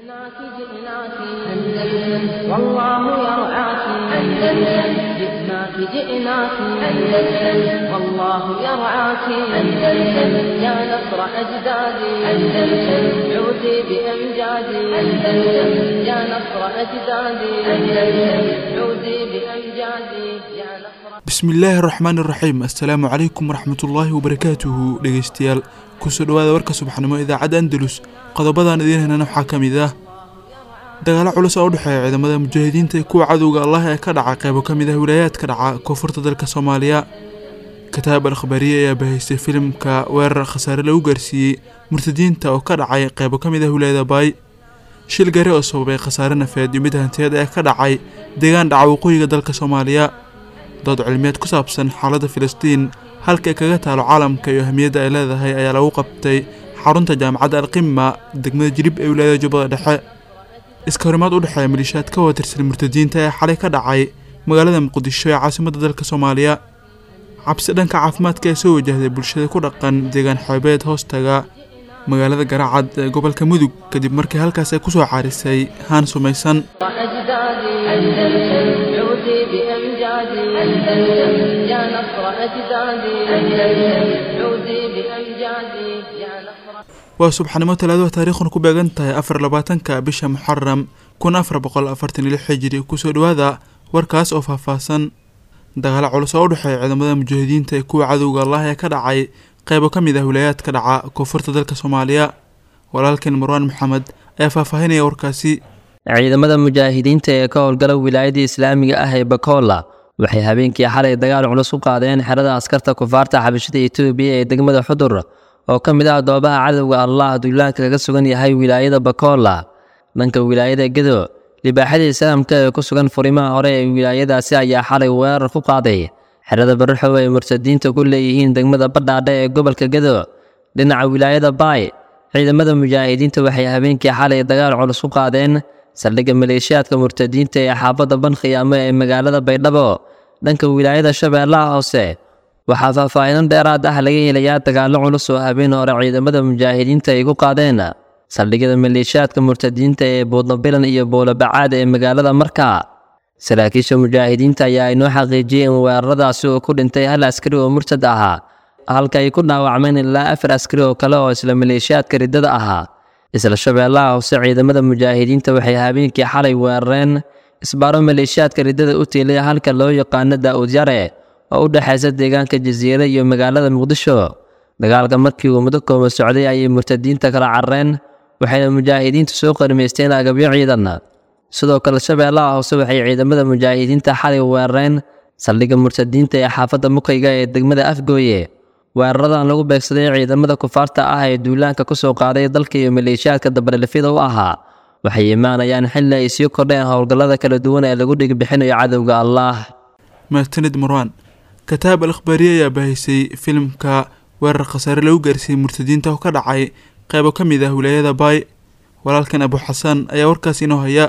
جئناك جئناك أندلس والله يرعاك أندلس جئناك جئناك أندلس والله يرعاك أندلس يا نصر أجدادي أندلس عودي بأمجادي أندلس يا نصر أجدادي أندلس عودي بأمجادي يا نصر. بسم الله الرحمن الرحيم. السلام عليكم ورحمة الله وبركاته. dhegeystayaal kusoo dhawaada warka subaxnimo idaacadda Andalus. qodobadan idin heena waxa kamid ah dagaal culus oo u dhaxeeya ciidamada mujaahidiinta iyo kuwa cadowga Allah ee ka dhacay qaybo kamid ah wilaayadka dhaca koonfurta dalka Soomaaliya. kitaab al-khabariye ayaa bahisay filimka weerar khasaare lagu gaarsiiyay murtadiinta oo ka dhacay qaybo kamid ah wilaayada Bay. shil gaari oo sababay khasaare nafeed iyo mid hantiyeed ee ka dhacay deegaan dhaca waqooyiga dalka Soomaaliya. dood cilmiyeed ku saabsan xaaladda Filistiin halka kaga taalo caalamka iyo ahmiyadda ay leedahay ayaa lagu qabtay xarunta jaamacadda Al-Qimma degmada Jilib ee wilaayada Jubbada Dhexe. iska horimaad u dhaxeeya malishaad ka watirsan murtadiinta ee xalay ka dhacay magaalada Muqdisho ee caasimadda dalka Soomaaliya. cabsi dhanka caafimaadka ee soo wajahday bulshada ku dhaqan deegaan xeebeed hoostaga magaalada Garaacad ee gobolka Mudug kadib markii halkaas ay ku soo caarisay haan sumaysan. يا نصر أجدادي أندلس عودي بأمجادي يا نصر. waa subaxnimo talaado taariikhuna ku beegan tahay 24 bisha Muharram 1446 Hijri. kusoo dhawaada warkaas oo faahfaahsan. dagaal culus oo u dhaxeeya ciidamada mujaahidiinta iyo kuwa cadowga Allah ee ka dhacay qaybo kamid ah wilaayadka dhaca koonfurta dalka Soomaaliya. walaalkeen Marwan Maxamed ayaa faahfaahinaya warkaasi. ciidamada mujaahidiinta ee ka howlgala wilaayada Islaamiga ah ee Bakola waxay habeenkii xalay dagaal culus u qaadeen xerada askarta kufaarta xabashada Itoobiya ee degmada Xudur oo kamid ah goobaha cadowga Allah duulaanka kaga sugan yahay wilaayada Bakola. dhanka wilaayada Gedo libaaxada islaamka ee ku sugan furimaha hore ee wilaayadaasi ayaa xalay weerar ku qaaday xerada Barxow ee murtadiinta ku leeyihiin degmada Badhaadhe ee gobolka Gedo. dhinaca wilaayada Bay ciidamada mujaahidiinta waxay habeenkii xalay dagaal culus u qaadeen saldhigga maleeshiyaadka murtadiinta ee xaafadda Banqiyaamo ee magaalada Baydhabo. dhanka wilaayada Shabeellaha Hoose waxaa faahfaahin dheeraad ah laga helayaa dagaalo culus oo habeen hore ciidamada mujaahidiinta ay ku qaadeen saldhigyada maleeshiyaadka murtadiinta ee Boodnabilan iyo Boolabacaad ee magaalada Markaa. saraakiisha mujaahidiinta ayaa inoo xaqiijiyeen weeraradaasi oo ku dhintay hal askari oo murtad ahaa halka ay ku dhaawacmeen ilaa 4 askari oo kale oo isla maleeshiyaadka riddada ahaa. isla Shabeellaha Hoose ciidamada mujaahidiinta waxay habeenkii xalay weerareen isbaaro maleeshiyaadka riddada u tiilay halka loo yaqaan Daa'ud Yare oo u dhaxaysa deegaanka Jasiire iyo magaalada Muqdisho. dagaalka markii uu muddo kooban socday ayay murtadiinta kala carreen waxayna mujaahidiintu soo qarmeysteen agabyo ciidan. sidoo kale Shabeellaha Hoose waxay ciidamada mujaahidiinta xalay weerareen saldhigga murtadiinta ee xaafadda Mukayga ee degmada Afgooye. weeraradan lagu beegsaday ciidamada kufaarta ah ee duulaanka ku soo qaaday dalka iyo maleeshiyaadka dabalifida u ahaa waxay imaanayaan xilli ay sii kordheen howlgallada kala duwan ee lagu dhigbixinayo cadowga Allah. maatanid Marwan. kitaab al-khabariye ayaa bahisay filimka weerar khasaare lagu gaarsiiyay murtadiinta oo ka dhacay qaybo kamid ah wilaayada Bay. walaalkan Abu Xasan ayaa warkaas inoo haya.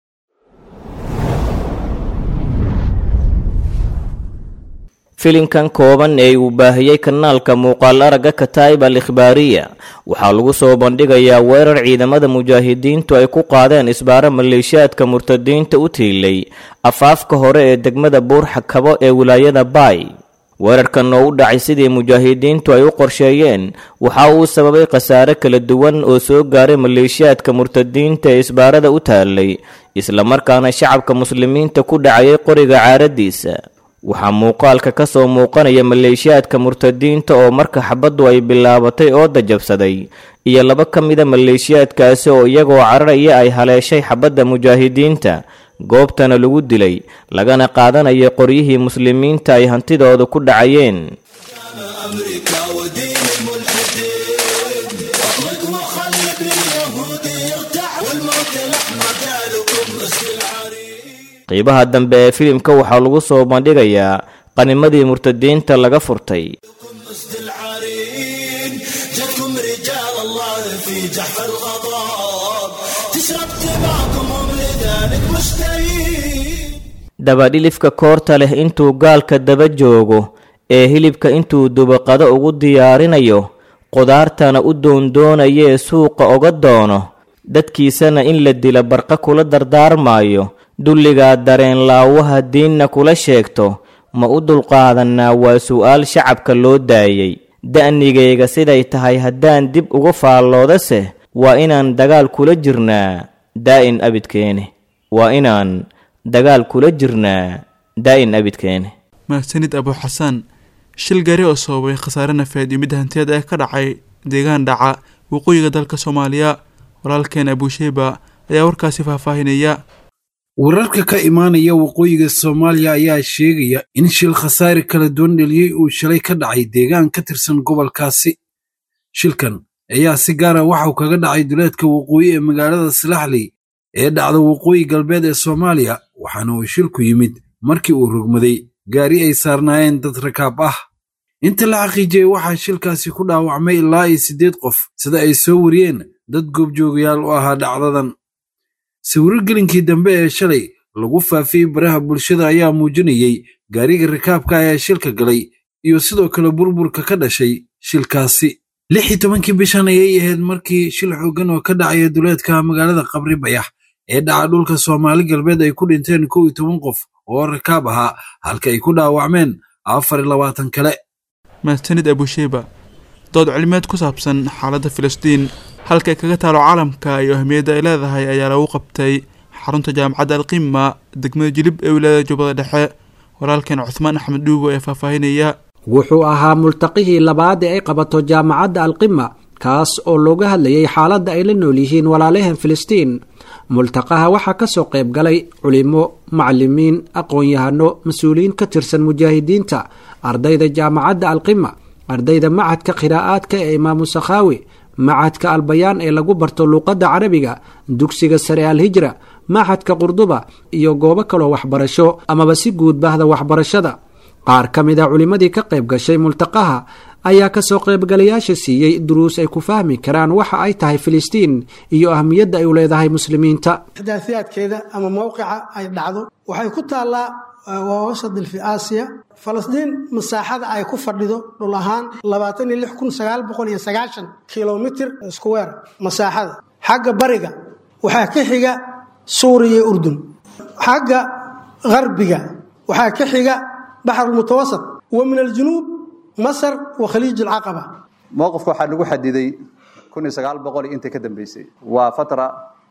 filimkan kooban ee uu baahiyay kanaalka muuqaal aragga kitaab al-khabariye waxaa lagu soo bandhigayaa weerar ciidamada mujaahidiintu ay ku qaadeen isbaaro maleeshiyaadka murtadiinta u tiilay afaafka hore ee degmada Buur-Xakabo ee wilaayada Bay. weerarkan oo u dhacay sidii mujaahidiintu ay u qorsheeyeen waxa uu sababay khasaare kala duwan oo soo gaaray maleeshiyaadka murtadiinta ee isbaarada u taalay isla markaana shacabka muslimiinta ku dhacay qoriga caaradiisa. waxaa muuqaalka ka soo muuqanaya maleeshiyaadka murtadiinta oo marka xabaddu ay bilaabatay oo dajabsaday iyo 2 kamida maleeshiyaadkaasi oo iyagoo cararaya ay haleeshay xabadda mujaahidiinta goobtana lagu dilay lagana qaadanayo qoryihii muslimiinta ay hantidooda ku dhacayeen. qeybaha dambe ee filimka waxaa lagu soo bandhigayaa qanimadii murtadiinta laga furtay. dabadhilifka koorta leh intuu gaalka daba joogo ee hilibka intuu dubaqado ugu diyaarinayo qudaartana u doondoonaya ee suuqa oga doono dadkiisana in la dila barqa kula dardaarmaayo dulligaa dareen laawaha diinna kula sheegto ma u dulqaadanaa waa su'aal shacabka loo daayey da'nigayga siday tahay haddaan dib uga faalloodase waa inaan dagaal kula jirnaa daa'in abidkeene waa inaan dagaal kula jirnaa daa'in abidkeene mahadsanid abu xasaan shil gaari oo sababay khasaare nafeed iyo mid hantiyeed ee ka dhacay deegaan dhaca waqooyiga dalka Soomaaliya walaalkeen Abushayba ayaa warkaasi faahfaahinaya wararka ka imaanaya waqooyiga Soomaaliya ayaa sheegaya in shil khasaare kala duwan dhaliyay uu shalay ka dhacay deegaan ka tirsan gobolkaasi shilkan ayaa si gaar ah waxa uu kaga dhacay duleedka waqooyi ee magaalada Salaxley ee dhacda waqooyi galbeed ee Soomaaliya waxaana uu shilku yimid markii uu rogmaday gaari ay saarnaayeen dad rakaab ah inta la xaqiijiyay waxaa shilkaasi ku dhaawacmay ilaa 8 qof sida ay soo wariyeen dad goobjoogayaal u ahaa dhacdadan sawirgelinkii dambe ee shalay lagu faafiyay baraha bulshada ayaa muujinayay gaariga rakaabka ee shilka galay iyo sidoo kale burburka ka dhashay shilkaasi 16 bishan ayay ahayd markii shil xooggan oo ka dhacay duleedka magaalada Qabri Bayax ee dhaca dhulka Soomaali galbeed ay ku dhinteen 11 qof oo rakaab ahaa halka ay ku dhaawacmeen 24 kale mahadsanid Abushayba dood cilmiyeed ku saabsan xaaladda Filistiin halka ay kaga taalo caalamka iyo ahmiyadda ay leedahay ayaa lagu qabtay xarunta jaamacadda Al-Qimma degmada Jilib ee wilaayada Jubbada Dhexe walaalkeen Cuthmaan Axmed Dhuubo ee faahfaahinaya wuxuu ahaa multaqihii labaad ee ay qabato jaamacadda Al-Qimma kaas oo looga hadlayay xaaladda ay la nool yihiin walaalahan Filistiin multaqaha waxaa ka soo qayb galay culimo macallimiin aqoon-yahano mas'uuliyiin ka tirsan mujaahidiinta ardayda jaamacadda Al-Qimma ardayda macadka qiraa'aadka ee Imaamu Sakhawi macadka Al-Bayaan ee lagu barto luqadda Carabiga dugsiga sare Al-Hijra macadka Qurduba iyo goobo kale waxbarasho amaba si guud bahda waxbarashada qaar kamid ah culimadii ka qayb gashay multaqaha ayaa ka soo qaybgalayaasha siiyay duruus ay ku fahmi karaan waxa ay tahay Filistiin iyo ahmiyadda ay u leedahay muslimiinta xadaasiyaadkeeda ama mowqica ay dhacdo waxay ku taalaa wasad fi Aasiya Filistiin masaaxada ay ku fadhido dhul ahaan 26990 kilomitir square masaaxada xagga bariga waxaa ka xiga Suuriya Urdun xagga garbiga waxaa ka xiga بحر المتوسط ومن الجنوب مصر وخليج العقبة موقف waxaa lagu xadiday 1900 inta ka dambeysay waa fatra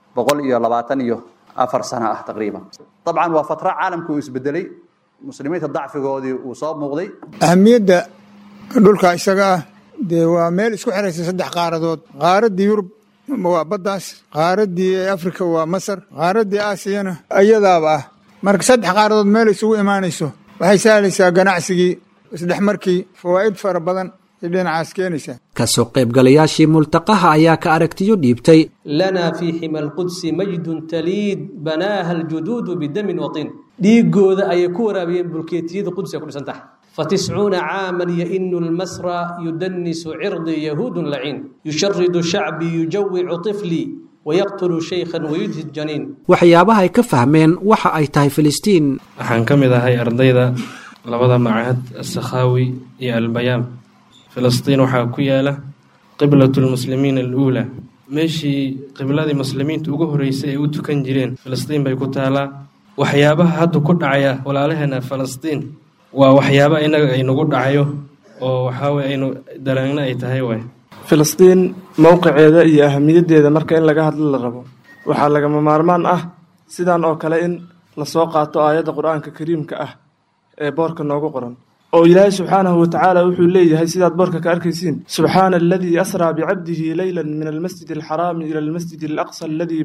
124 sano ah taqriiban طبعا waa fatra caalamku isbedelay muslimiinta dacfigoodii uu soo muuqday ahmiyada dhulka isaga waa meel isku xiraysa saddex qaaradood qaaradii Yurub waa badaas qaaradii Afrika waa Masar qaaradii Aasiyana ayadaaba marka saddex qaaradood meel isugu imaanayso waxay saalaysaa ganacsigii isdhex markii fawaa'id fara badan dhinacaas keenaysa ka soo qaybgalayaashii multaqaha ayaa ka aragtiyo dhiibtay lana fi himal quds majdun talid banaha aljudud bidam watin dhiigooda ay ku waraabiyeen bulkeetiyada quds ku dhisantahay ف90 عاما يئن المسرى يدنس عرض يهود لعين يشرد شعبي يجوع طفلي ويقتل شيخا ويدهي الجنين waxyaabaha ay ka fahmeen waxa ay tahay Filistiin waxaan kamid ahay ardayda labada macahad Sakhawi iyo Al-Bayaan Filistiin waxa ku yaala qiblatul muslimiin al-ula meeshii qibladii muslimiinta ugu horeysay ay u tukan jireen Filistiin bay ku taalaa waxyaabaha hadda ku dhacaya walaalaheena Filistiin waa waxyaabo inaga ay nagu dhacayo oo waxa way aynu dareenna ay tahay way Filistiin mowqiceeda iyo ahmiyaddeeda marka in laga hadlo la rabo waxa laga maarmaan ah sidan oo kale in la soo qaato aayada Quraanka Kariimka ah ee boorka noogu qoran oo Ilaahay subhanahu wa ta'ala wuxuu leeyahay sidaad boorka ka arkaysiin subhana alladhi asra bi 'abdihi laylan min al-masjid al-haram ila al-masjid al-aqsa alladhi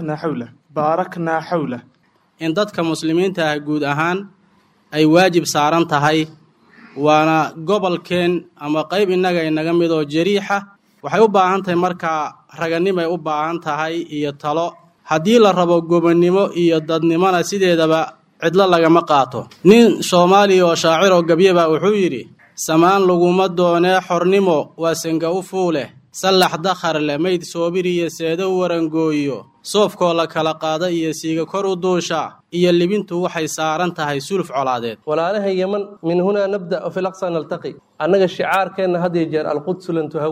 barakna hawla in dadka muslimiinta ah guud ahaan ay waajib saaran tahay waana gobolkeen ama qayb inaga mid oo jariixa waxay u baahan tahay marka raganimo ay u baahan tahay iyo talo haddii la rabo gobonnimo iyo dadnimona sideedaba cidla lagama qaato nin Soomaali oo shaacir oo gabyaba wuxuu yiri samaan laguma doonee xornimo waa sanga u fuule salax dakhar le mayd soobiriye seedo warangooyo soofkoo la kala qaada iyo siiga kor u duusha iyo libintu waxay saaran tahay sulf colaadeed walaalaha Yemen min huna nabda fi al-aqsa naltaqi annaga shicaarkeena hadii jeer al-quds lan tuhawad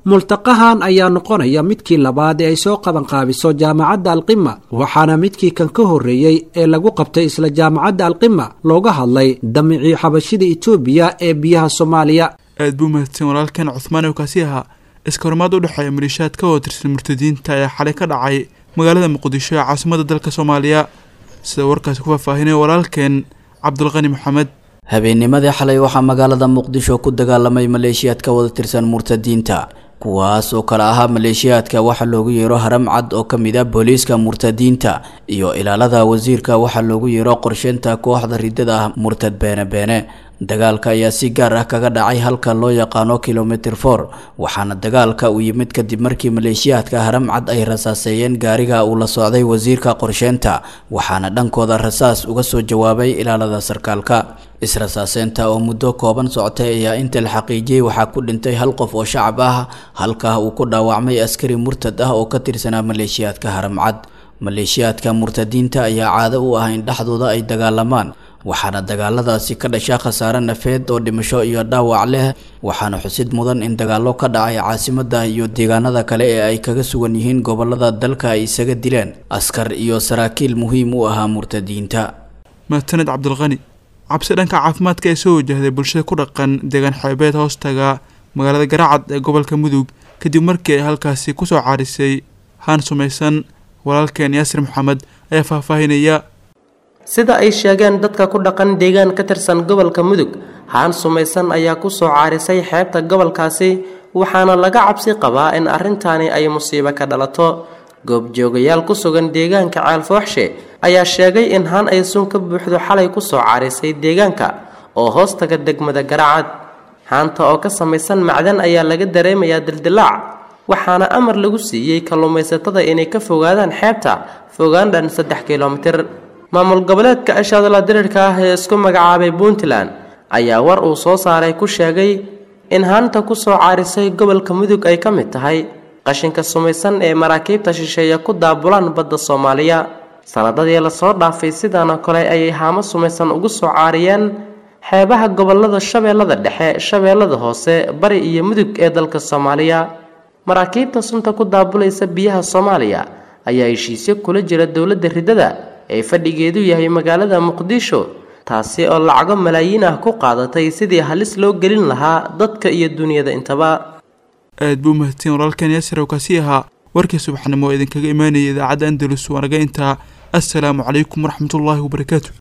multaqahan ayaa noqonaya midkii labaad ee ay soo qabanqaabiso jaamacadda alqima waxaana midkii kan ka horreeyey ee lagu qabtay isla jaamacadda alqima looga hadlay damicii xabashida etoobiya ee biyaha soomaaliya. aad buu mahadsan walaalkan cuthmaan oo kaasi ahaa iska hormaad u dhexeeya maleeshiyaad ka wada tirsan murtadiinta ayaa xalay ka dhacay magaalada muqdisho ee caasimadda dalka soomaaliya sida warkaasi ku faahfaahinaya walaalkeen cabdulqani maxamed. habeennimadii xalay waxaa magaalada muqdisho ku dagaalamay maleeshiyaad ka wada tirsan murtadiinta kuwaas oo kale ahaa maleeshiyaadka waxaa loogu yeero haram cad oo ka mid ah booliiska murtadiinta iyo ilaalada wasiirka waxaa loogu yeero qorsheynta kooxda ridada ah murtad beene dagaalka ayaa si gaar ah kaga dhacay halka loo yaqaano kilomitir 4 waxaana dagaalka uu yimid kadib markii maleeshiyaadka haram cad ay rasaaseeyeen gaariga uu la socday wasiirka qorsheynta waxaana dhankooda rasaas uga soo jawaabay ilaalada sarkaalka. israsaaseynta oo muddo kooban socotay ayaa inta la xaqiijiyey waxaa ku dhintay hal qof oo shacab ah halka uu ku dhaawacmay askari murtad ah oo ka tirsanaa maleeshiyaadka haram cad. maleeshiyaadka murtadiinta ayaa caado u ah in dhexdooda ay dagaalamaan waxaana dagaaladaasi ka dhasha khasaare nafeed oo dhimasho iyo dhaawac leh waxaana xusid mudan in dagaallo ka dhacay caasimadda iyo deegaanada kale ee ay kaga sugan yihiin gobolada dalka ay isaga dileen askar iyo saraakiil muhiim u ahaa murtadiinta. mahadsaned cabdulqani. cabsi dhanka caafimaadka ee soo wajahday bulshada ku dhaqan deegaan xeebeed hoostaga magaalada Garaacad ee gobolka Mudug kadib markii ay halkaasi ku soo caarisay haan sumaysan walaalkeen Yaasir Maxamed ayaa faahfaahinaya. sida ay sheegeen dadka ku dhaqan deegaan ka tirsan gobolka Mudug haan sumaysan ayaa ku soo caarisay xeebta gobolkaasi waxaana laga cabsi qabaa in arrintaani ay musiibo ka dhalato. goobjoogayaal ku sugan deegaanka Caalfooxshe ayaa sheegay in haan ay sun ka buuxdo xalay ku soo caarisay deegaanka oo hoostaga degmada Garaacad. haanta oo ka samaysan macdan ayaa laga dareemayaa dildilaac waxaana amar lagu siiyey kalluumaysatada inay ka fogaadaan xeebta fogaan dhan 3 kiiloomitir. maamul goboleedka Ashadala Dirirka ah ee isku magacaabay Puntland ayaa war uu soo saaray ku sheegay in haanta ku soo caarisay gobolka Mudug ay ka mid tahay qashinka sumaysan ee maraakiibta shisheeye ku daabulaan badda Soomaaliya. sanadadii la soo dhaafay sidaan kale ay haamo sumaysan ugu soo caariyeen xeebaha gobolada Shabeellada Dhexe, Shabeellada Hoose, Bari iyo Mudug ee dalka Soomaaliya. maraakiibta sunta ku daabulaysa biyaha Soomaaliya ayaa heshiisyo kula jira dowladda ridada ee fadhigeedu yahay magaalada Muqdisho taasi oo lacago malaayiin ah ku qaadatay sidii halis loo gelin lahaa dadka iyo duniyada intaba. aad buu mahadsan walaalkeen Yaasir oo kaasi ahaa warkii subaxnimo idinkaga imaanayay idaacadda Andalus wanaga inta. assalaamu calaykum waraxmatullaahi wabarakaatuh.